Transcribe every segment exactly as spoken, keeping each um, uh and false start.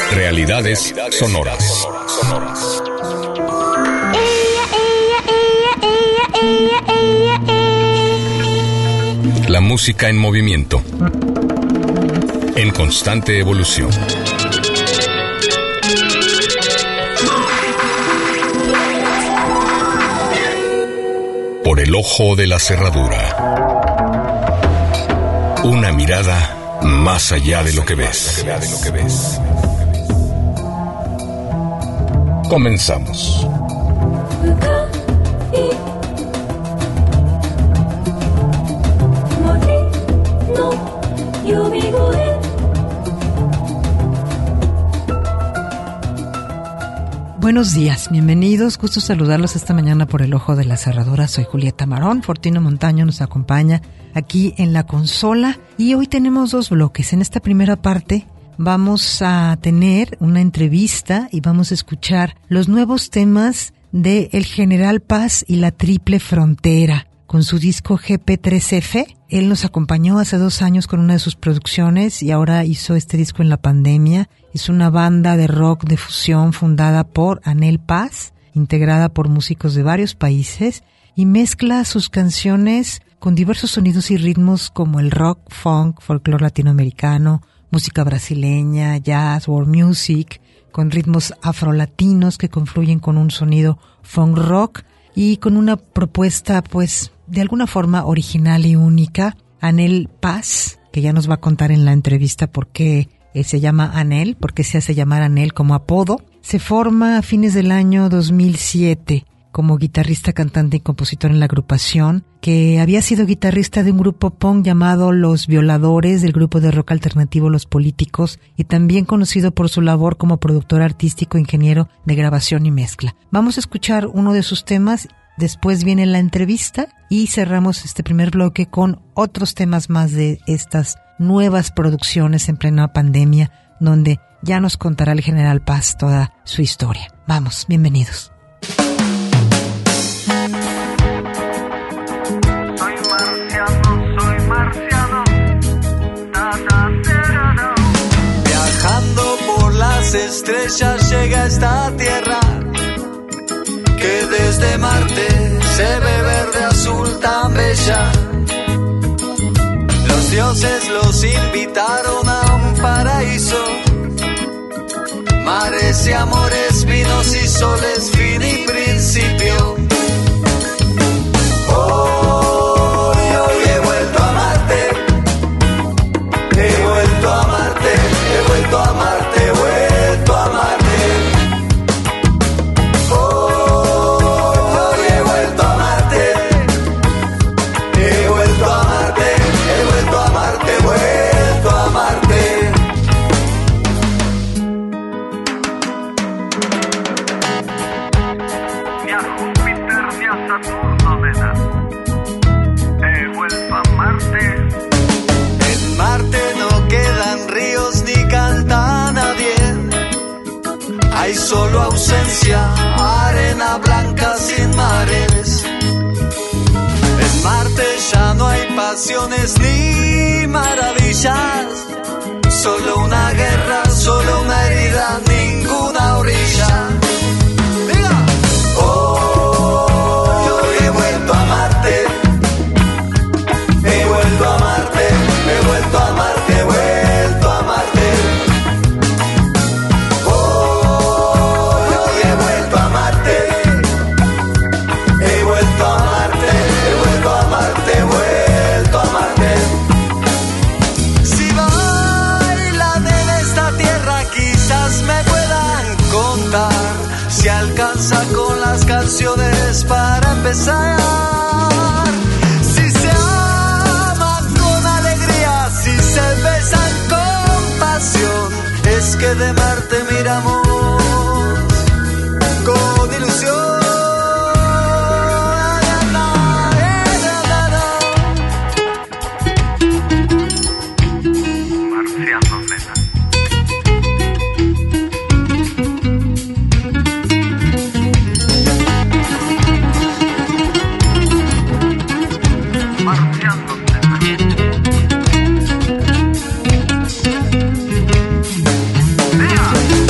Realidades sonoras. La música en movimiento, en constante evolución. Por el ojo de la cerradura. Una mirada más allá de lo que ves. Comenzamos. Buenos días, bienvenidos, gusto saludarlos esta mañana por el ojo de la cerradura. Soy Julieta Marón, Fortino Montaño nos acompaña aquí en la consola y hoy tenemos dos bloques. En esta primera parte vamos a tener una entrevista y vamos a escuchar los nuevos temas de El General Paz y la Triple Frontera con su disco G P tres F. Él nos acompañó hace dos años con una de sus producciones y ahora hizo este disco en la pandemia. Es una banda de rock de fusión fundada por Anel Paz, integrada por músicos de varios países, y mezcla sus canciones con diversos sonidos y ritmos como el rock, funk, folclore latinoamericano, música brasileña, jazz, world music, con ritmos afrolatinos que confluyen con un sonido funk rock y con una propuesta pues de alguna forma original y única. Anel Paz, que ya nos va a contar en la entrevista por qué eh, se llama Anel, por qué se hace llamar Anel como apodo, se forma a fines del año dos mil siete como guitarrista, cantante y compositor en la agrupación, que había sido guitarrista de un grupo punk llamado Los Violadores, del grupo de rock alternativo Los Políticos, y también conocido por su labor como productor artístico, ingeniero de grabación y mezcla. Vamos a escuchar uno de sus temas, después viene la entrevista y cerramos este primer bloque con otros temas más de estas nuevas producciones en plena pandemia, donde ya nos contará el General Paz toda su historia. Vamos, bienvenidos. Estrellas llega a esta tierra que desde Marte se ve verde azul tan bella. Los dioses los invitaron a un paraíso, mares y amores, vinos y soles, fin y principio. Hoy, hoy he vuelto a Marte, he vuelto a Marte, he vuelto a Marte. Hay solo ausencia, arena blanca sin mares. En Marte ya no hay pasiones ni maravillas, solo una guerra, solo una herida, ninguna orilla. Diga. Oh, yo he vuelto a Marte, he vuelto a Marte, he vuelto a Marte, he vuelto a Marte. Si alcanza con las canciones para empezar, si se aman con alegría, si se besan con pasión, es que de Marte miramos con ilusión. Yeah.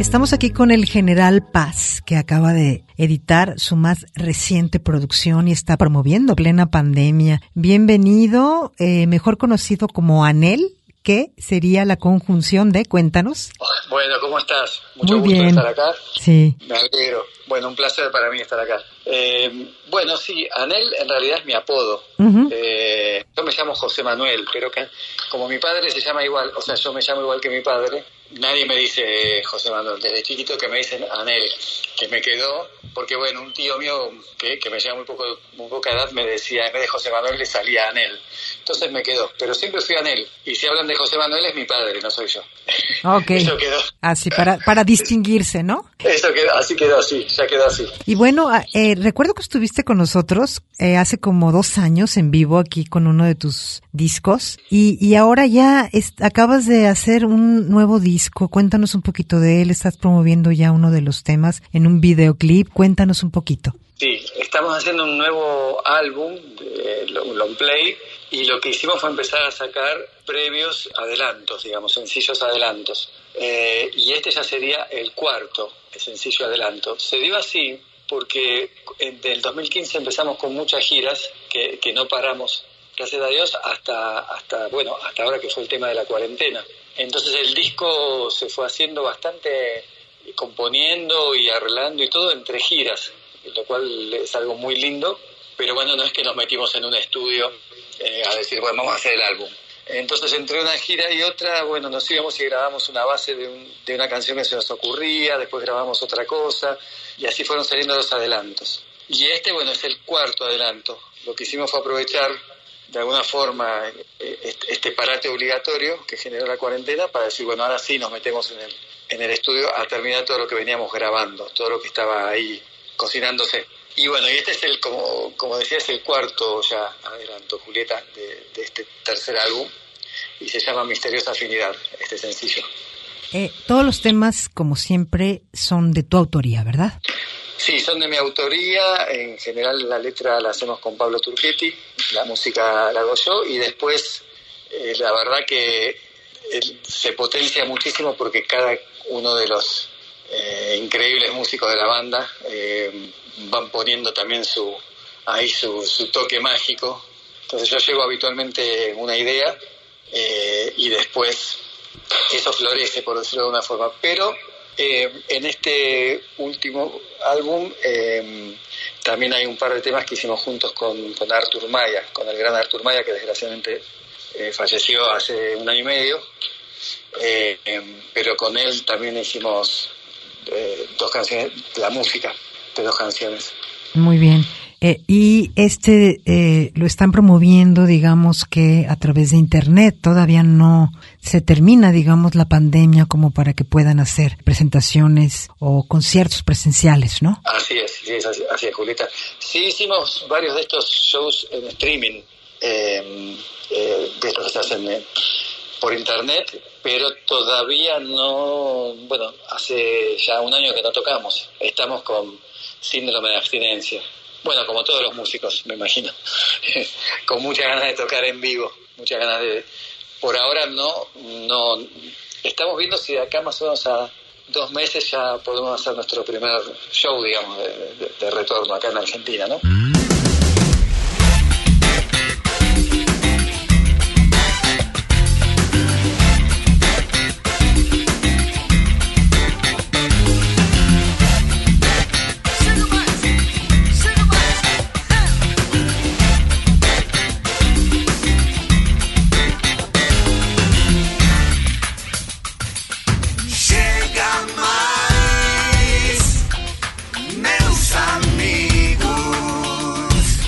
Estamos aquí con el General Paz, que acaba de editar su más reciente producción y está promoviendo plena pandemia. Bienvenido, eh, mejor conocido como Anel, que sería la conjunción de, cuéntanos. Bueno, ¿cómo estás? Mucho Muy gusto bien. de estar acá. Sí. Me alegro. Bueno, un placer para mí estar acá. Eh, bueno, sí, Anel en realidad es mi apodo. Uh-huh. Eh, yo me llamo José Manuel, pero que, como mi padre se llama igual, o sea, yo me llamo igual que mi padre, nadie me dice José Manuel. Desde chiquito que me dicen Anel, que me quedó, porque bueno, un tío mío que, que me lleva muy poco, muy poca edad me decía, en vez de José Manuel le salía Anel. Entonces me quedó, pero siempre fui Anel. Y si hablan de José Manuel es mi padre, no soy yo. Ok. Eso quedó. Así, para, para distinguirse, ¿no? Eso quedó, así quedó, así, ya quedó así. Y bueno, eh, recuerdo que estuviste con nosotros eh, hace como dos años en vivo aquí con uno de tus discos y, y ahora ya es, acabas de hacer un nuevo disco. Cuéntanos un poquito de él. Estás promoviendo ya uno de los temas en un videoclip. Cuéntanos un poquito. Sí, estamos haciendo un nuevo álbum, de, un long play, y lo que hicimos fue empezar a sacar previos adelantos, digamos, sencillos adelantos. Eh, y este ya sería el cuarto el sencillo adelanto. Se dio así porque en el dos mil quince empezamos con muchas giras que, que no paramos, gracias a Dios, hasta, hasta, bueno, hasta ahora que fue el tema de la cuarentena. Entonces el disco se fue haciendo bastante, componiendo y arreglando y todo entre giras, lo cual es algo muy lindo, pero bueno, no es que nos metimos en un estudio eh, a decir, bueno, vamos a hacer el álbum. Entonces, entre una gira y otra, bueno, nos íbamos y grabamos una base de, un, de una canción que se nos ocurría, después grabamos otra cosa, y así fueron saliendo los adelantos. Y este, bueno, es el cuarto adelanto. Lo que hicimos fue aprovechar, de alguna forma, este, este parate obligatorio que generó la cuarentena para decir, bueno, ahora sí nos metemos en el, en el estudio a terminar todo lo que veníamos grabando, todo lo que estaba ahí cocinándose. Y bueno, y este es el, como, como decía, es el cuarto ya adelanto, Julieta, de, de este tercer álbum, y se llama Misteriosa Afinidad, este sencillo. Eh, todos los temas, como siempre, son de tu autoría, ¿verdad? Sí, son de mi autoría. En general la letra la hacemos con Pablo Turchetti, la música la hago yo, y después eh, la verdad que eh, se potencia muchísimo porque cada uno de los eh, increíbles músicos de la banda eh, van poniendo también su ahí su, su toque mágico. Entonces yo llevo habitualmente una idea eh, y después eso florece, por decirlo de una forma. Pero eh, en este último álbum eh, también hay un par de temas que hicimos juntos con, con Artur Maya, con el gran Artur Maya, que desgraciadamente eh, falleció hace un año y medio, eh, eh, pero con él también hicimos eh, dos canciones, la música de dos canciones. Muy bien. Eh, y este eh, lo están promoviendo, digamos que a través de internet. Todavía no se termina, digamos, la pandemia como para que puedan hacer presentaciones o conciertos presenciales, ¿no? Así es, sí, es así, así es, Julieta. Sí, hicimos varios de estos shows en streaming, eh, eh, de estos que se hacen eh, por internet, pero todavía no, bueno, hace ya un año que no tocamos. Estamos con síndrome de abstinencia. Bueno, como todos los músicos, me imagino. Con muchas ganas de tocar en vivo, muchas ganas de... Por ahora no, no... Estamos viendo si de acá más o menos a dos meses ya podemos hacer nuestro primer show, digamos, de, de, de retorno acá en Argentina, ¿no? Meus amigos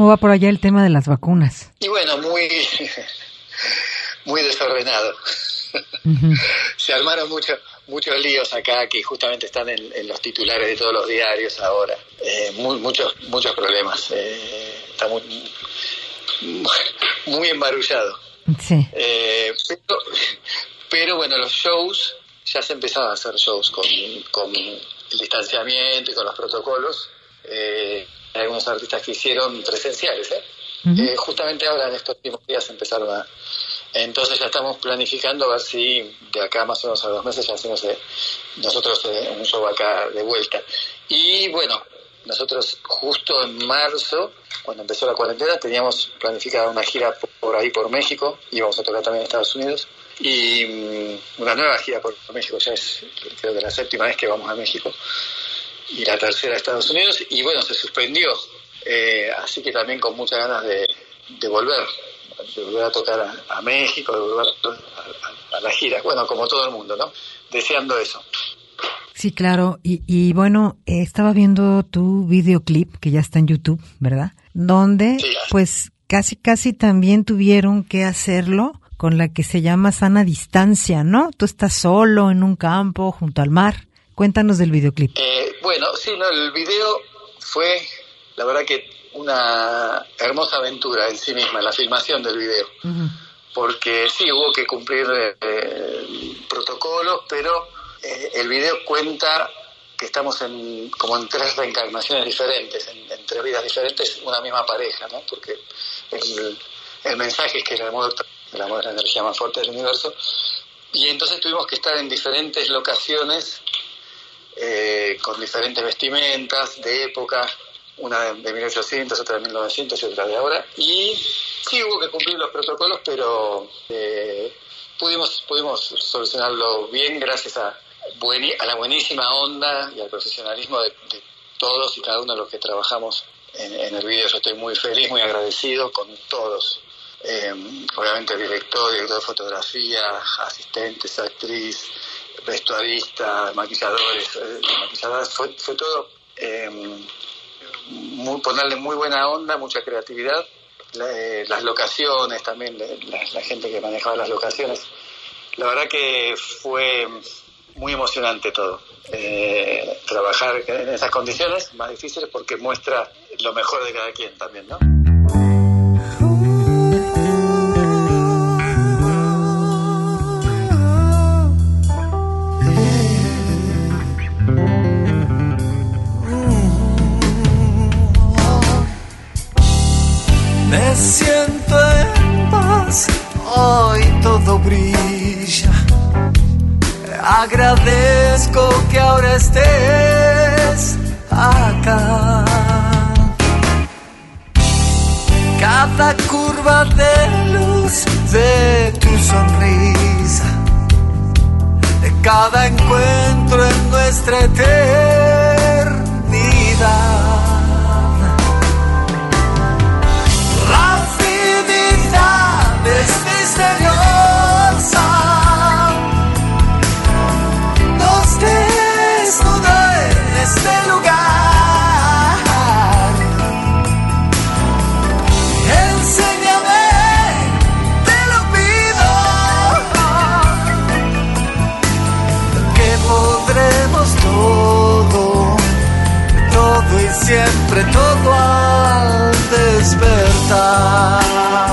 ¿Cómo va por allá el tema de las vacunas? Y bueno, muy, muy desordenado. Uh-huh. Se armaron muchos muchos líos acá que justamente están en, en los titulares de todos los diarios ahora. Eh, muy, muchos muchos problemas. Eh, está muy, muy embarullado. Sí. Eh, pero, pero bueno, los shows, ya se empezaban a hacer shows con, con el distanciamiento y con los protocolos. Eh, hay algunos artistas que hicieron presenciales, ¿eh? Uh-huh. Eh, justamente ahora en estos últimos días empezaron a... Entonces ya estamos planificando a ver si de acá más o menos a dos meses ya hacemos eh, nosotros eh, un show acá de vuelta. Y bueno, nosotros justo en marzo, cuando empezó la cuarentena, teníamos planificada una gira por ahí por México, íbamos a tocar también en Estados Unidos, y um, una nueva gira por México, ya es creo que la séptima vez que vamos a México, y la tercera a Estados Unidos, y bueno, se suspendió, eh, así que también con muchas ganas de, de volver. de volver a tocar a, a México, de volver a, a, a la gira, bueno, como todo el mundo, ¿no? Deseando eso. Sí, claro, y, y bueno, eh, estaba viendo tu videoclip, que ya está en YouTube, ¿verdad? Donde, sí, pues, casi, casi también tuvieron que hacerlo con la que se llama Sana Distancia, ¿no? Tú estás solo en un campo, junto al mar. Cuéntanos del videoclip. Eh, bueno, sí, no, el video fue, la verdad que una hermosa aventura en sí misma, la filmación del video. Uh-huh. Porque sí, hubo que cumplir eh, protocolos, pero eh, el video cuenta que estamos en como en tres reencarnaciones diferentes, en, en tres vidas diferentes, una misma pareja, ¿no? Porque el, el mensaje es que el amor, el amor es la energía más fuerte del universo, y entonces tuvimos que estar en diferentes locaciones, eh, con diferentes vestimentas de época, una de mil ochocientos, otra de mil novecientos y otra de ahora, y sí hubo que cumplir los protocolos, pero eh, pudimos pudimos solucionarlo bien gracias a, bueni- a la buenísima onda y al profesionalismo de, de todos y cada uno de los que trabajamos en, en el video. Yo estoy muy feliz, muy agradecido con todos, eh, obviamente el director, director de fotografía, asistentes, actriz, vestuarista, maquilladores, eh, maquilladoras, fue, fue todo... Eh, Muy, ponerle muy buena onda, mucha creatividad, la, eh, las locaciones también, la, la gente que manejaba las locaciones. La verdad que fue muy emocionante todo. Eh, trabajar en esas condiciones más difíciles porque muestra lo mejor de cada quien también, ¿no? Me siento en paz, hoy todo brilla. Agradezco que ahora estés acá. Cada curva de luz de tu sonrisa, de cada encuentro en nuestra eternidad. Es misteriosa, nos desnuda en este lugar. Enséñame, te lo pido, que podremos todo, todo y siempre todo al despertar.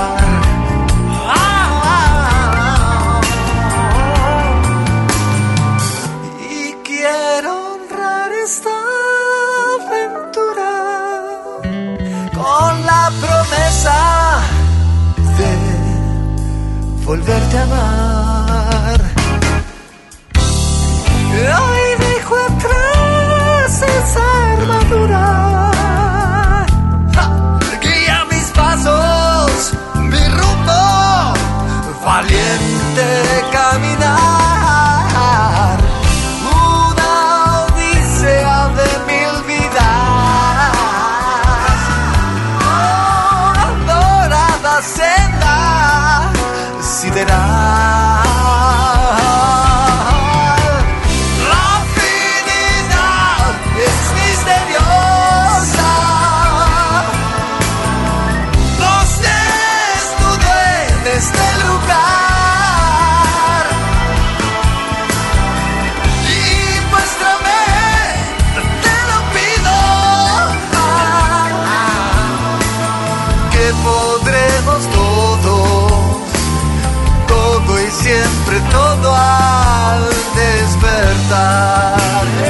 De volverte a amar. Hoy dejo atrás esa armadura, guía mis pasos, mi rumbo, valiente caminar, una odisea de mil vidas, senda sideral. La todo al despertar.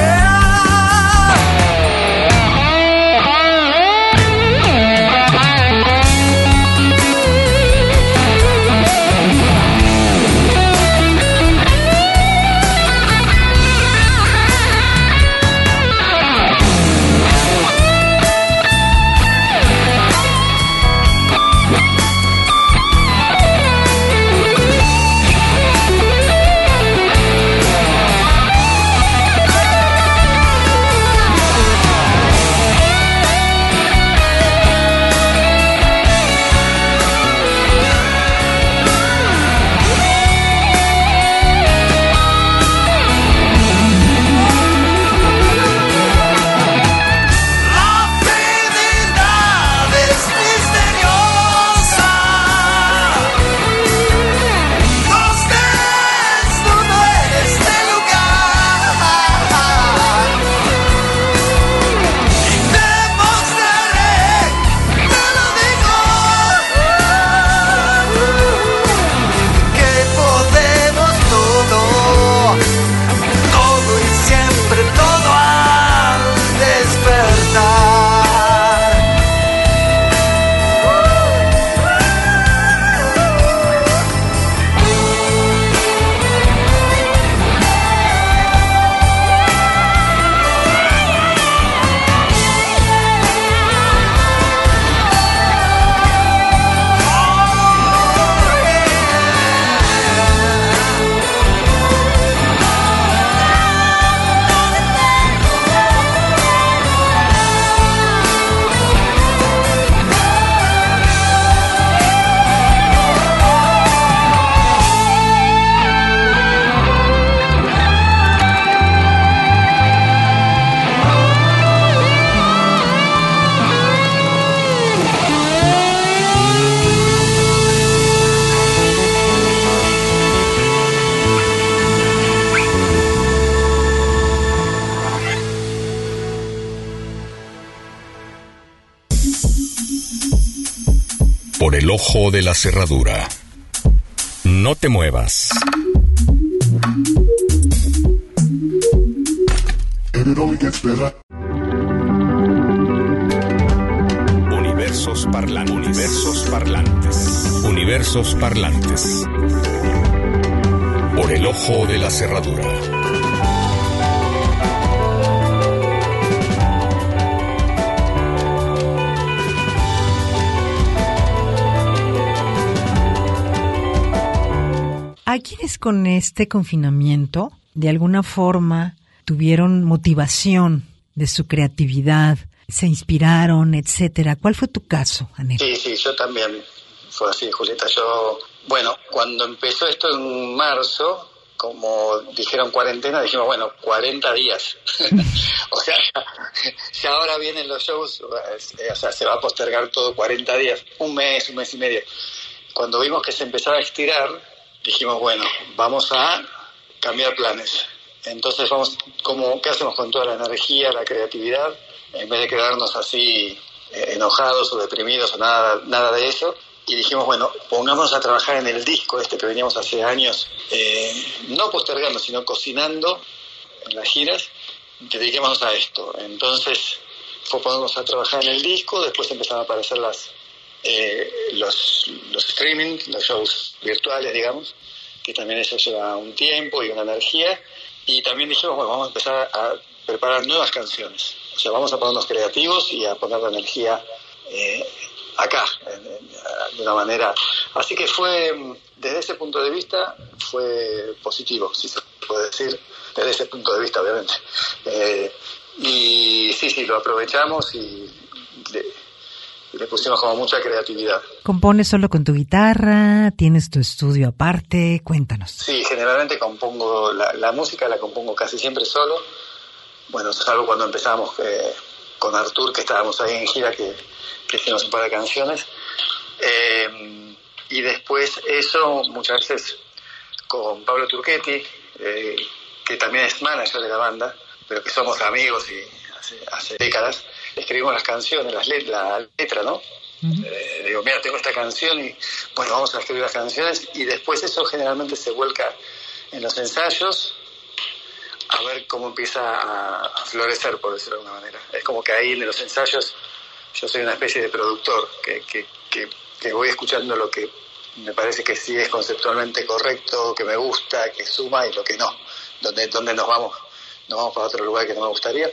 Por el ojo de la cerradura. No te muevas. Universos parlantes. Universos parlantes. Universos parlantes. Por el ojo de la cerradura. ¿Hay quienes con este confinamiento, de alguna forma, tuvieron motivación de su creatividad, se inspiraron, etcétera? ¿Cuál fue tu caso, Anel? Sí, sí, yo también. Fue así, Julieta. Yo, bueno, cuando empezó esto en marzo, como dijeron cuarentena, dijimos, bueno, cuarenta días. O sea, si ahora vienen los shows, o sea, se va a postergar todo cuarenta días, un mes, un mes y medio. Cuando vimos que se empezaba a estirar, dijimos, bueno, vamos a cambiar planes. Entonces, vamos, como, ¿qué hacemos con toda la energía, la creatividad? En vez de quedarnos así eh, enojados o deprimidos o nada, nada de eso. Y dijimos, bueno, pongámonos a trabajar en el disco este que veníamos hace años, eh, no postergando, sino cocinando en las giras. Dediquémonos a esto. Entonces, fue ponernos a trabajar en el disco, después empezaron a aparecer las... Eh, los, los streaming, los shows virtuales, digamos, que también eso lleva un tiempo y una energía, y también dijimos, bueno, vamos a empezar a preparar nuevas canciones, o sea, vamos a ponernos creativos y a poner la energía eh, acá, en, de una manera, así que fue, desde ese punto de vista, fue positivo, si se puede decir, desde ese punto de vista, obviamente, eh, y sí, sí, lo aprovechamos y... De, y le pusimos como mucha creatividad. ¿Compones solo con tu guitarra? ¿Tienes tu estudio aparte? Cuéntanos. Sí, generalmente compongo, la, la música la compongo casi siempre solo. Bueno, salvo cuando empezamos eh, con Artur, que estábamos ahí en gira, que, que hicimos un par de canciones. Eh, y después eso, muchas veces con Pablo Turchetti, eh, que también es manager de la banda, pero que somos amigos y hace, hace décadas. Escribimos las canciones, las let- la letra, ¿no? Uh-huh. Eh, digo, mira, tengo esta canción y, bueno, vamos a escribir las canciones y después eso generalmente se vuelca en los ensayos, a ver cómo empieza a, a florecer, por decirlo de alguna manera. Es como que ahí en los ensayos yo soy una especie de productor, que, que, que, que voy escuchando lo que me parece que sí es conceptualmente correcto, que me gusta, que suma, y lo que no, donde, donde nos vamos, nos vamos para otro lugar que no me gustaría.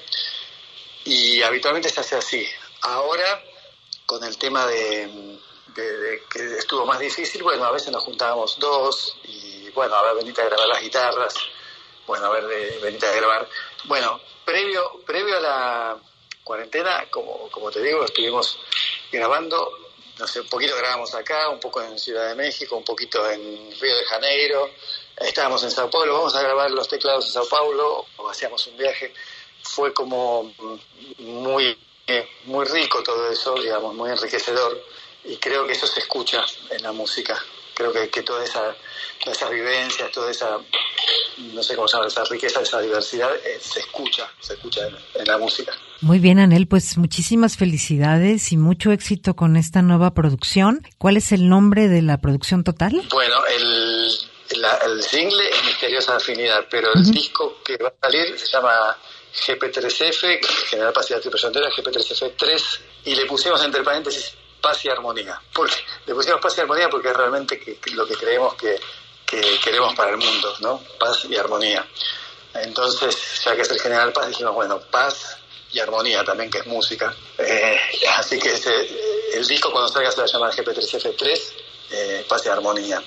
Y habitualmente se hace así. Ahora, con el tema de, de, de que estuvo más difícil, bueno, a veces nos juntábamos dos, y bueno, a ver, venite a grabar las guitarras, bueno, a ver, de, venite a grabar. Bueno, previo, previo a la cuarentena, como, como te digo, estuvimos grabando, no sé, un poquito grabamos acá, un poco en Ciudad de México, un poquito en Río de Janeiro, estábamos en Sao Paulo, vamos a grabar los teclados en Sao Paulo, o hacíamos un viaje. Fue como muy, muy rico todo eso, digamos, muy enriquecedor, y creo que eso se escucha en la música. Creo que, que toda esa, todas esas vivencias, toda esa, no sé cómo se llama, esa riqueza, esa diversidad, eh, se escucha, se escucha en, en la música. Muy bien, Anel, pues muchísimas felicidades y mucho éxito con esta nueva producción. ¿Cuál es el nombre de la producción total? Bueno, el, la, el single es Misteriosa Afinidad, pero el uh-huh. disco que va a salir se llama G P tres F, General Paz y la Triple Frontera, G P tres F tres, y le pusimos entre paréntesis Paz y Armonía. Porque le pusimos Paz y Armonía porque es realmente que, que lo que creemos que, que queremos para el mundo, ¿no? Paz y armonía. Entonces, ya que es el General Paz, dijimos, bueno, paz y armonía también, que es música. Eh, así que ese, el disco cuando salga se va a llamar G P tres F tres, eh, Paz y Armonía.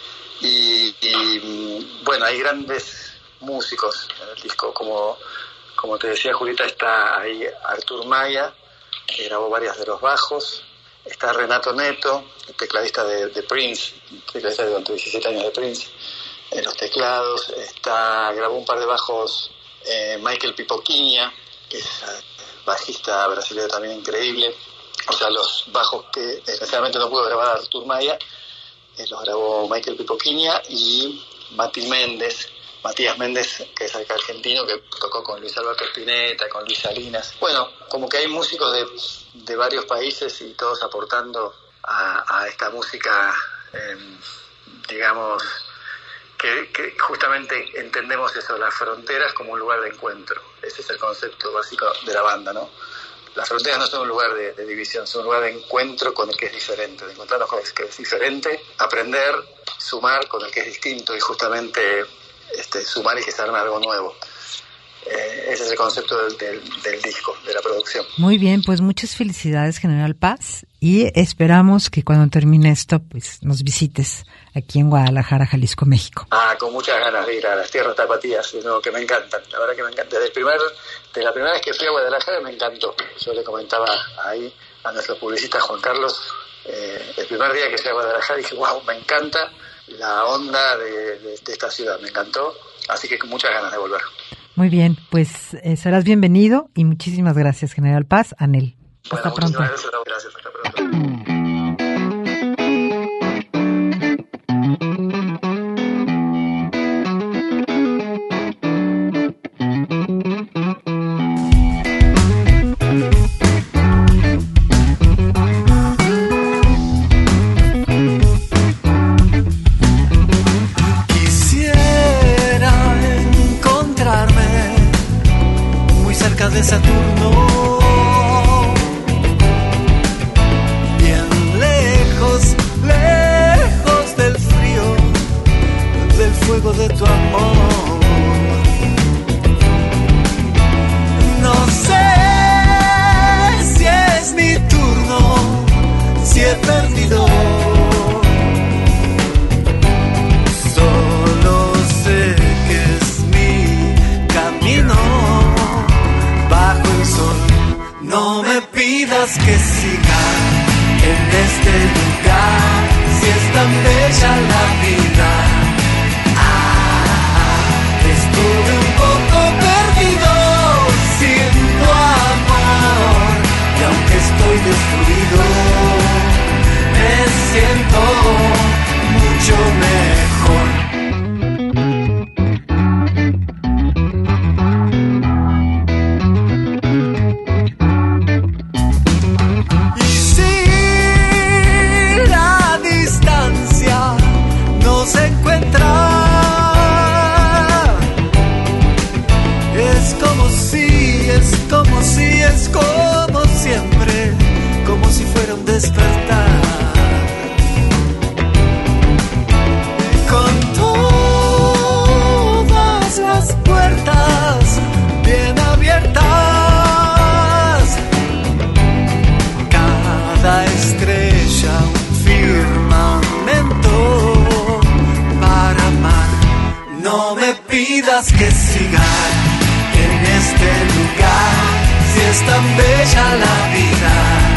Y, y bueno, hay grandes músicos en el disco, como, como te decía Julieta, está ahí Artur Maya, que grabó varias de los bajos, está Renato Neto, el tecladista de, de Prince, tecladista de durante diecisiete años de Prince, en los teclados, está, grabó un par de bajos eh, Michael Pipoquinha, que es bajista brasileño también increíble. O sea, los bajos que desgraciadamente no pudo grabar Artur Maya, eh, los grabó Michael Pipoquinha, y Mati Méndez, Matías Méndez, que es acá argentino, que tocó con Luis Alberto Spinetta, con Luis Salinas. Bueno, como que hay músicos de, de varios países y todos aportando a, a esta música, eh, digamos, que, que justamente entendemos eso, las fronteras como un lugar de encuentro. Ese es el concepto básico de la banda, ¿no? Las fronteras no son un lugar de, de división, son un lugar de encuentro con el que es diferente, de encontrarnos con el que es diferente, aprender, sumar con el que es distinto, y justamente este, sumar y que se arme algo nuevo. Eh, ese es el concepto del, del, del disco, de la producción. Muy bien, pues muchas felicidades, General Paz, y esperamos que cuando termine esto, pues nos visites aquí en Guadalajara, Jalisco, México. Ah, con muchas ganas de ir a las tierras tapatías, ¿no? Que me encantan, la verdad que me encanta. Desde, el primer, desde la primera vez que fui a Guadalajara me encantó. Yo le comentaba ahí a nuestro publicista Juan Carlos, eh, el primer día que fui a Guadalajara dije, wow, me encanta la onda de, de, de esta ciudad, me encantó, así que con muchas ganas de volver. Muy bien, pues eh, serás bienvenido y muchísimas gracias, General Paz. Anel. Hasta bueno, pronto. Gracias, gracias, hasta pronto. De Saturno, bien lejos, lejos del frío, del fuego de tu amor. No sé si es mi turno, si he perdido. Solo sé que es mi camino. No me pidas que siga en este lugar, si es tan bella la vida. Ah, No me pidas que siga en este lugar, si es tan bella la vida.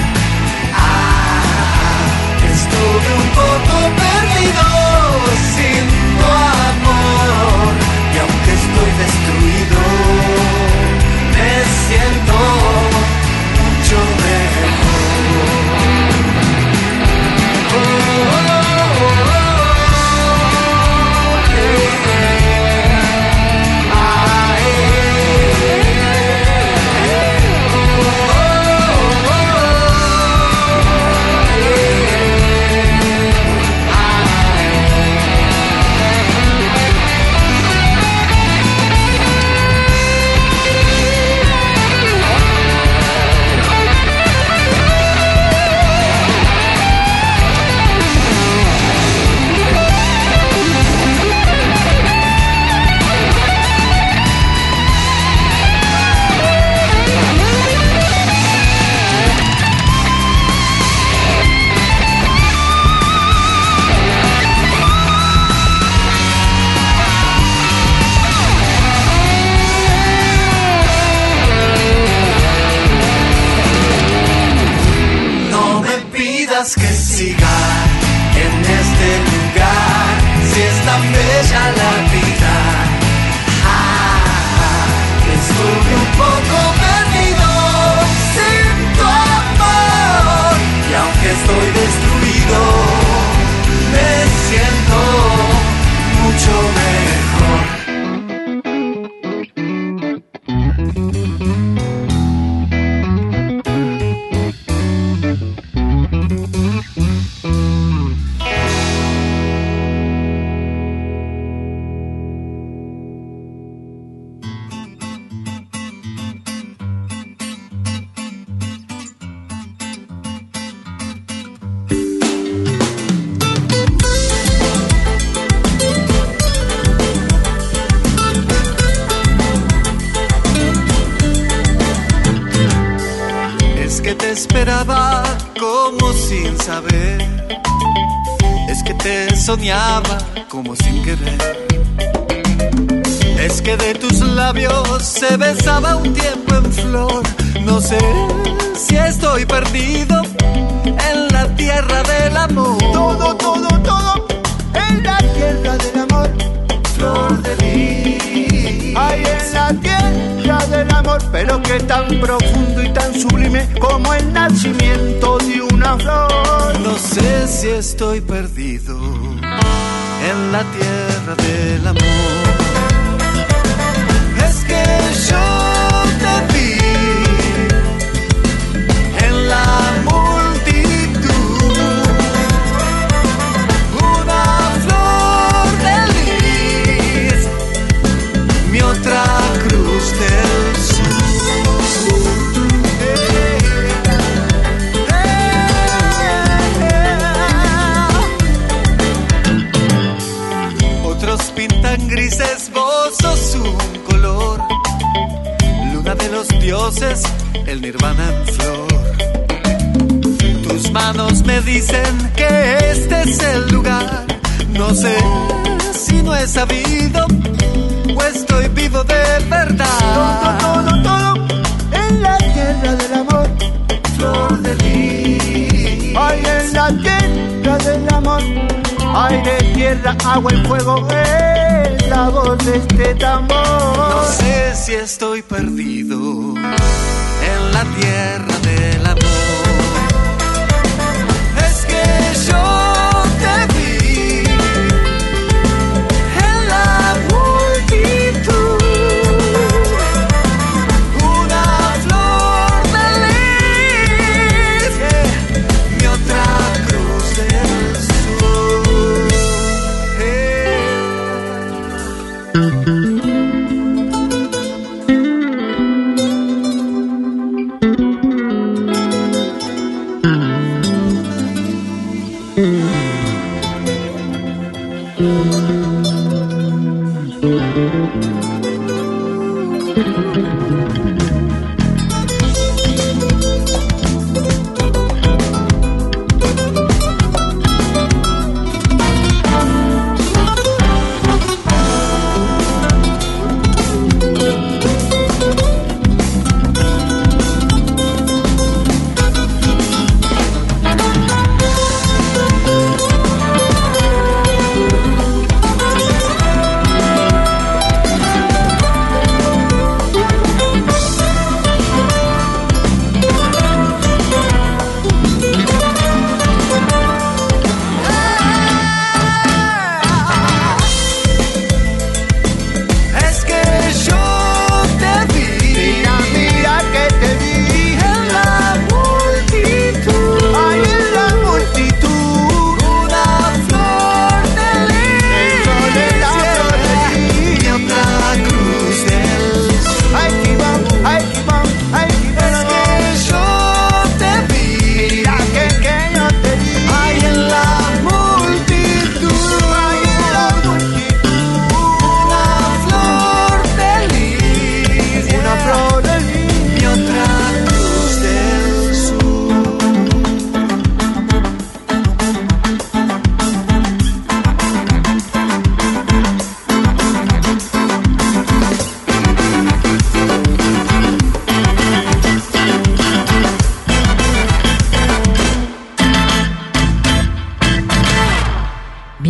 Ah, estuve un poco perdido sin tu amor, y aunque estoy destruido, me siento mucho mejor. Oh, oh, oh, oh. Que siga en este lugar, si es tan bella la vida. Ah, estuve un poco perdido sin tu amor, y aunque estoy destruido, me siento mucho mejor. Esperaba como sin saber, es que te soñaba como sin querer, es que de tus labios se besaba un tiempo en flor. No sé si estoy perdido en la tierra del amor. Todo, todo, todo en la tierra del amor. Flor de lis. Ay, en la tierra del amor, pero que tan profundo y tan sublime como el nacimiento de una flor. No sé si estoy perdido en la tierra del amor. Es que yo te vi en la multitud, una flor de lis, mi otra cruz del sur. Otros pintan grises, vos sos un color, luna de los dioses, el nirvana en flor. Tus manos me dicen que este es el lugar. No sé si no he sabido o estoy vivo de verdad. Todo, todo, todo en la tierra del amor. Flor de lis. Ay, en la tierra del amor. Aire, tierra, agua y fuego es la voz de este tambor. No sé si estoy perdido en la tierra del amor. Es que yo te vi en la multitud, una flor de lis, mi otra cruz del sur. Eh.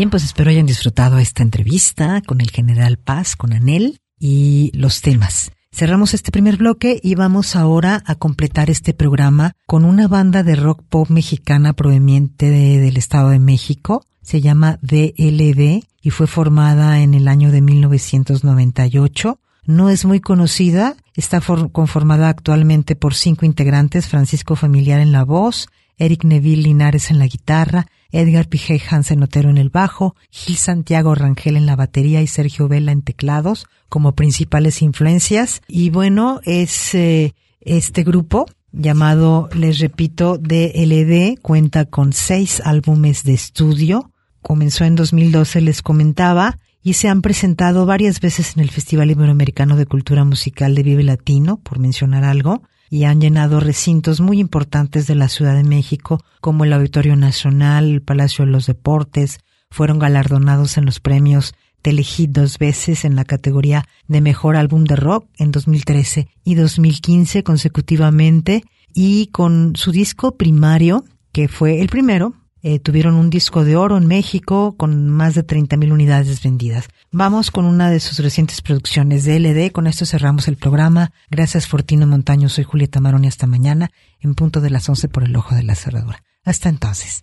Bien, pues espero hayan disfrutado esta entrevista con el General Paz, con Anel y los temas. Cerramos este primer bloque y vamos ahora a completar este programa con una banda de rock pop mexicana proveniente de, del Estado de México. Se llama D L D y fue formada en el año de mil novecientos noventa y ocho. No es muy conocida, está for- conformada actualmente por cinco integrantes: Francisco Familiar en la voz, Eric Neville Linares en la guitarra, Edgar Pijay Hansen Otero en el bajo, Gil Santiago Rangel en la batería y Sergio Vela en teclados como principales influencias. Y bueno, es eh, este grupo llamado, les repito, D L D, cuenta con seis álbumes de estudio. Comenzó en dos mil doce, les comentaba, y se han presentado varias veces en el Festival Iberoamericano de Cultura Musical de Vive Latino, por mencionar algo, y han llenado recintos muy importantes de la Ciudad de México, como el Auditorio Nacional, el Palacio de los Deportes. Fueron galardonados en los premios Telehit dos veces en la categoría de Mejor Álbum de Rock en dos mil trece y dos mil quince consecutivamente, y con su disco Primario, que fue el primero, Eh, tuvieron un disco de oro en México con más de treinta mil unidades vendidas. Vamos con una de sus recientes producciones de L D. Con esto cerramos el programa. Gracias, Fortino Montaño. Soy Julieta Marón y hasta mañana en punto de las once por el Ojo de la Cerradura. Hasta entonces.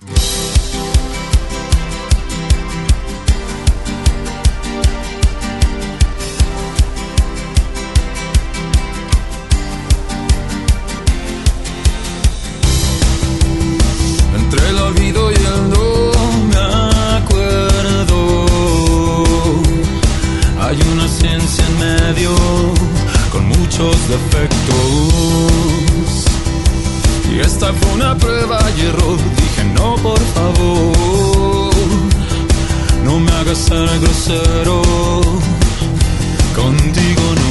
Entre el olvido y el no me acuerdo, hay una ciencia en medio con muchos defectos. Y esta fue una prueba y error. Dije no, por favor, no me hagas ser grosero, contigo no.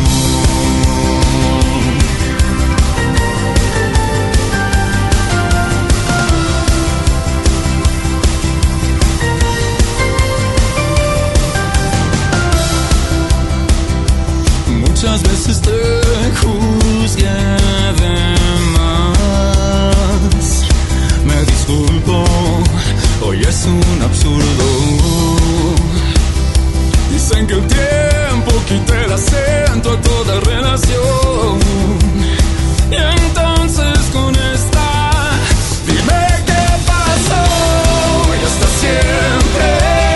Muchas veces te juzgué de más. Me disculpo, hoy es un absurdo. Dicen que el tiempo quita el acento a toda relación. Y entonces con esta, dime qué pasó. Y hasta siempre.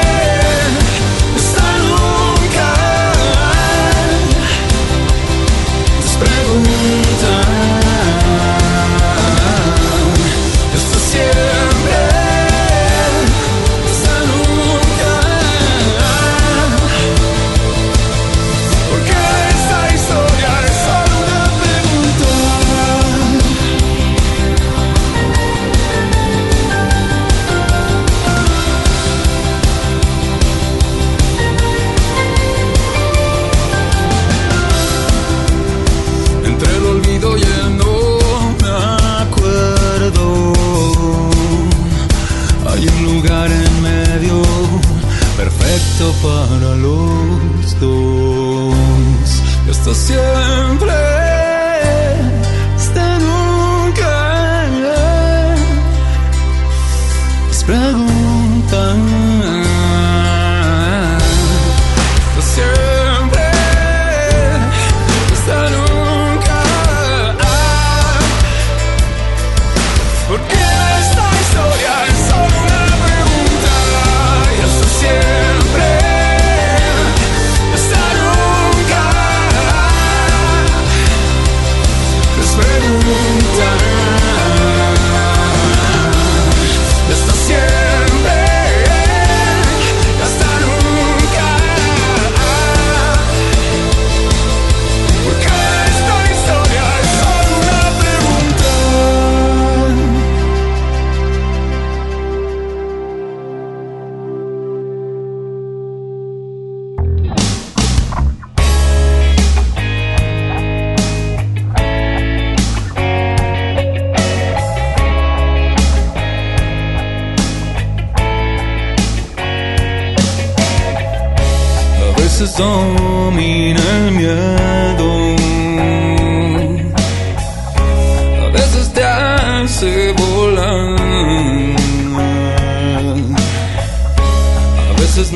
Para los dos, hasta siempre, hasta nunca. Es pregunta, hasta siempre, hasta nunca. Porque esta historia es solo una pregunta y hasta siempre. Hasta nunca.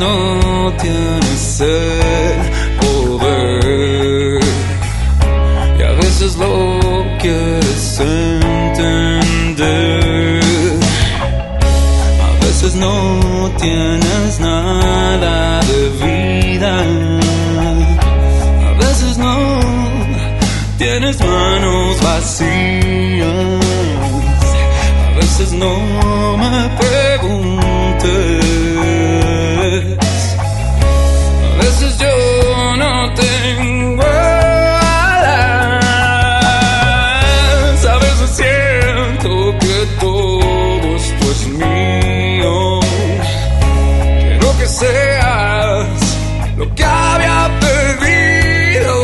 no tienes el poder y a veces lo quieres entender. A veces no tienes nada de vida, a veces no tienes manos vacías. A veces no me preguntes, a veces yo no tengo alas, a veces siento que todo esto es mío. Quiero que seas lo que había perdido.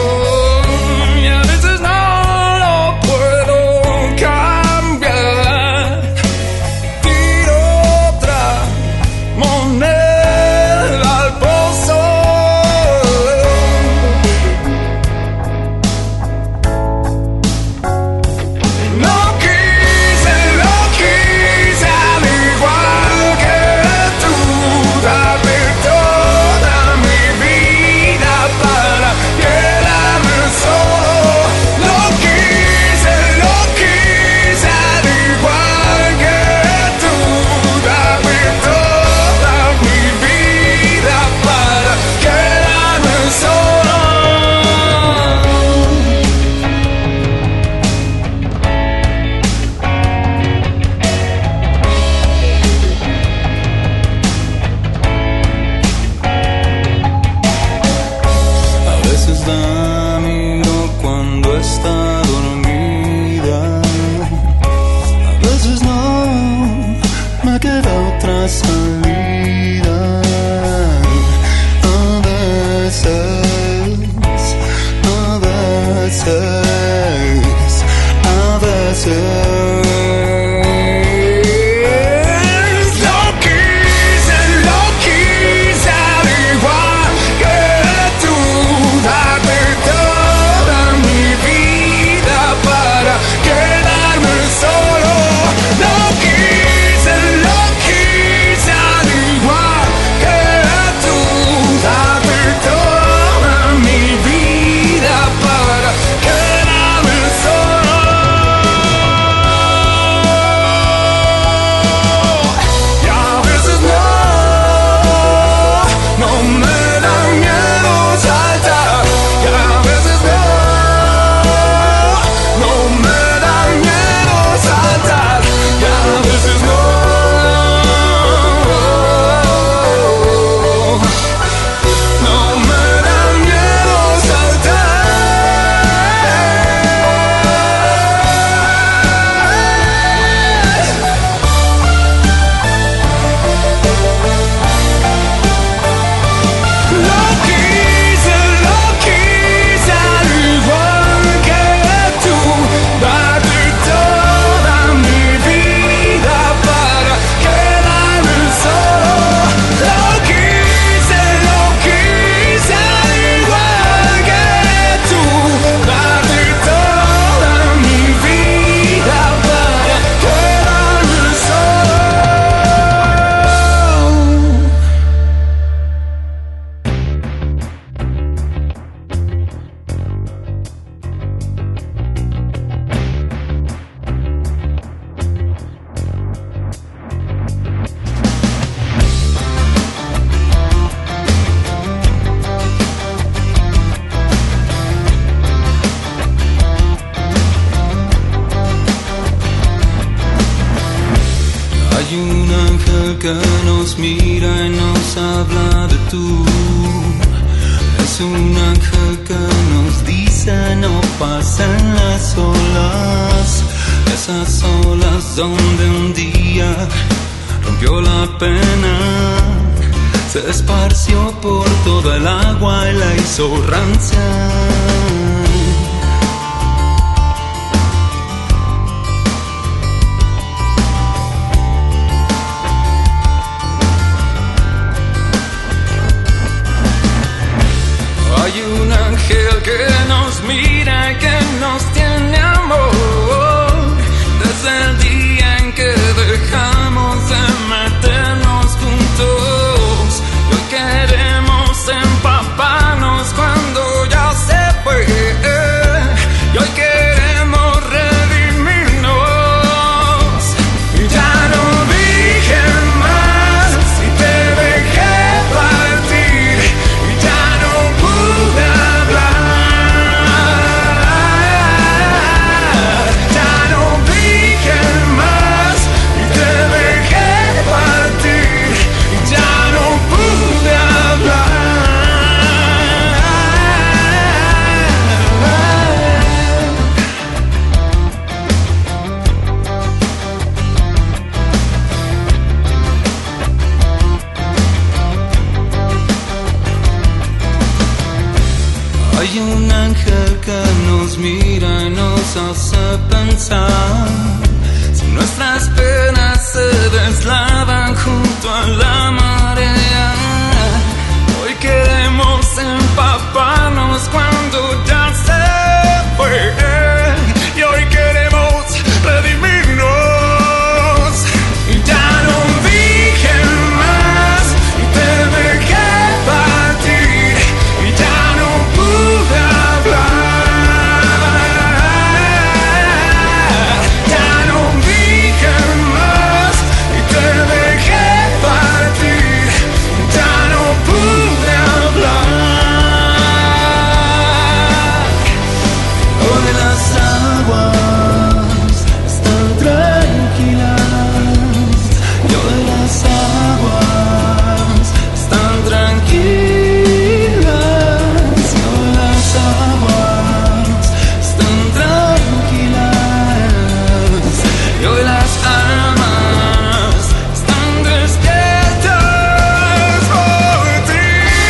que nos mira y nos habla de tú. Es un ángel que nos dice no pasen las olas, esas olas donde un día rompió la pena, se esparció por toda el agua y la hizo rancia. Hay un ángel que nos mira y que nos tiene amor, desde el día en que dejamos de meternos juntos. Y hoy Hay un ángel que nos mira y nos hace pensar. Si nuestras penas se deslavan junto a la marea, hoy queremos empaparnos cuando ya se fue. Y hoy queremos redimirnos. Y ya no dije más y te dejé partir. Y ya no pude hablar. Ya no dije más y te dejé partir. Ya no pude hablar. Hoy las aguas están tranquilas. Y hoy las aguas están tranquilas. Y hoy las aguas están tranquilas. Y hoy las almas están despiertas por ti.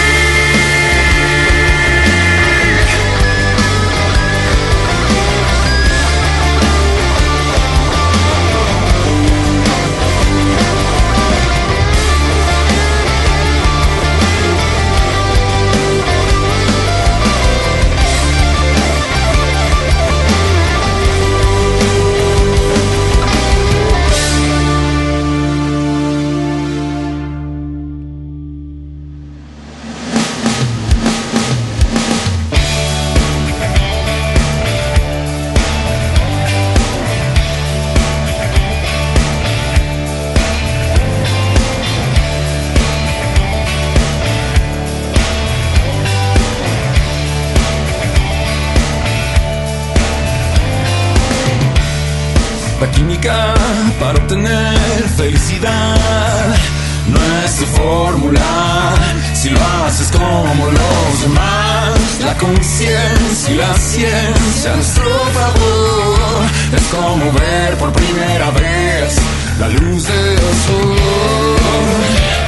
La química para obtener felicidad no es tu fórmula si lo haces como los demás. La conciencia y la ciencia a nuestro favor es como ver por primera vez la luz del sol.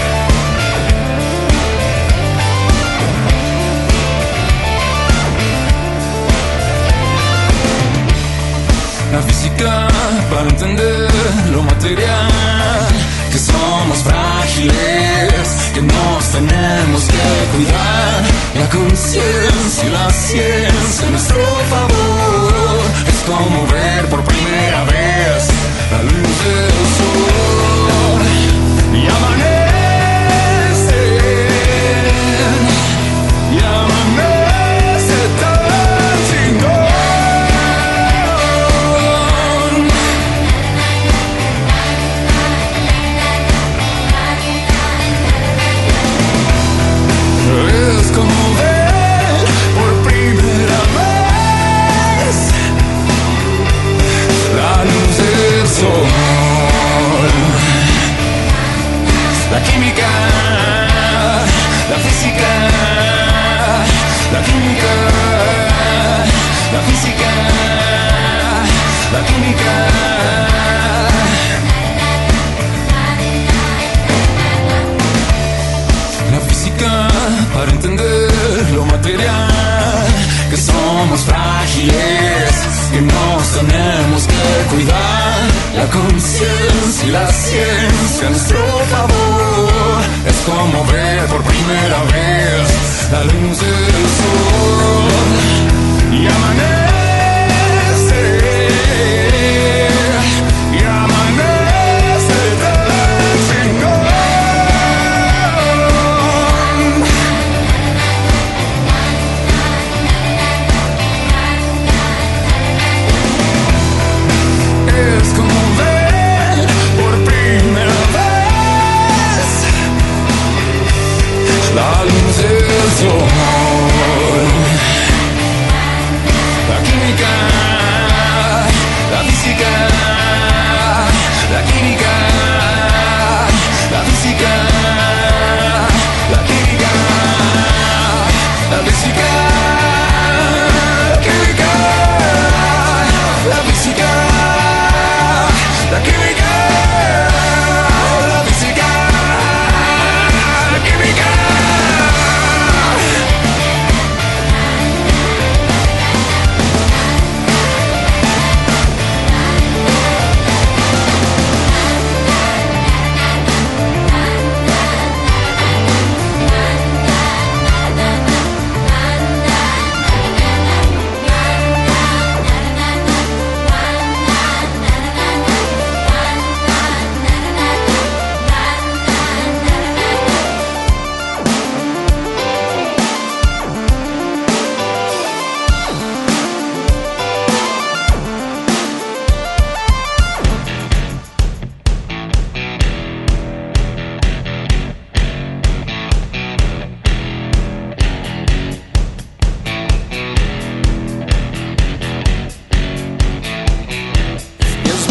La física para entender lo material, que somos frágiles, que nos tenemos que cuidar. La conciencia y la ciencia a nuestro favor es como ver por primera vez la luz del sol. Y amanece, y amanece tan chingón. Es como ver por primera vez la luz del sol. La química, la física, la química, la física, la química. La física para entender lo material, que somos frágiles, que nos tenemos que cuidar. La conciencia y la ciencia a nuestro favor es como ver por primera vez la luz del sol. Y amanece, y amanece tan chingón. Es como ver por primera vez la luz del sol.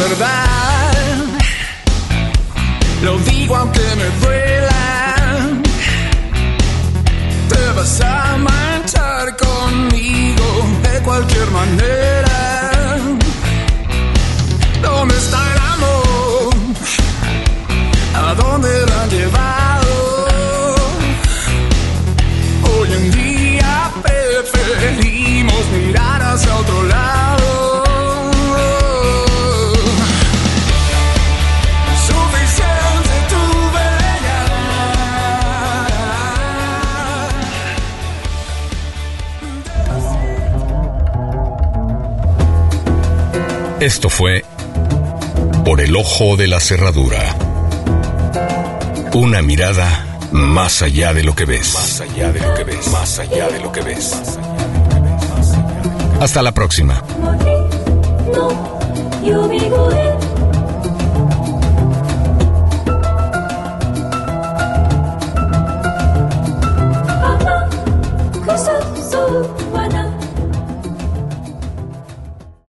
verdad, lo digo aunque me duela. Te vas a marchar conmigo de cualquier manera. ¿Dónde está el amor? ¿A dónde lo han llevado? Hoy en día preferimos mirar hacia otro lado. Suficiente tuve ya. Esto fue Por el Ojo de la Cerradura. Una mirada más allá de lo que ves. Más allá de lo que ves. Más allá de lo que ves. Hasta la próxima. 森の呼び声